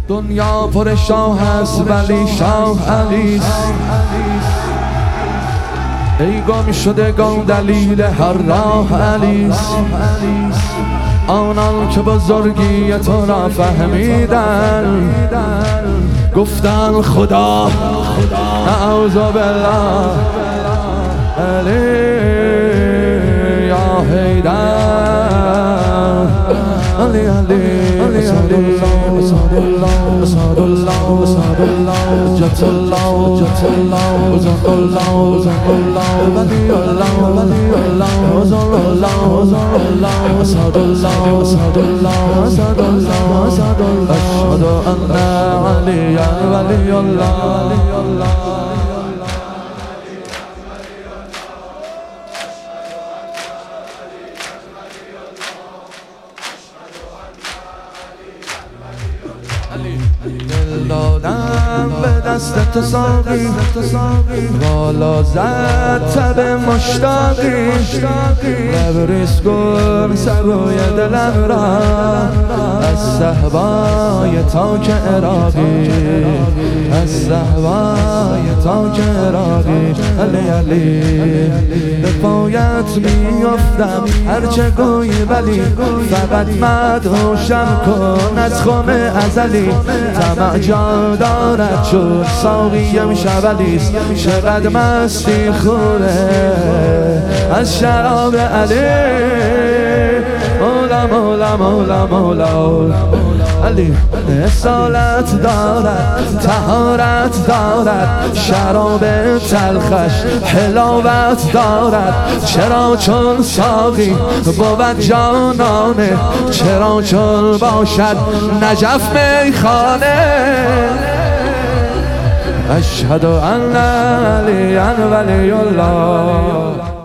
دنیا پر شاه است ولی شاه علیست. ای گم شدگان دلیل هر راه علیست. آنان که بزرگی تو را فهمیدن گفتن خدا اعوذ بالله علی یا حیدر علی علی اسد الله اسد الله اسد الله اسد الله جت الله جت الله زند الله زند الله ولی الله ولی الله زند الله زند الله اسد الله اسد الله اسد الله اسد الله اشهد ان علی ولی الله. دل دادم به دست تو ساقی والا زد تب مشتاقی لبریز کن سبوی دلم را از صحبای تاک عراقی از صحبای تاک عراقی علی علی به پایت میافتم هرچه گویی ولی فقط مدهوشم کن از خم ازلی طمع جا دارد چون ساقیم شبلیست چقدر مستی خوره از شراب علی مولا مولا مولا مولا علی اصالت دارد طهارت دارد شراب تلخش حلاوت دارد چرا چون ساقی بود جانانه چرا چون باشد نجف میخانه اشهد ان علی ولی الله.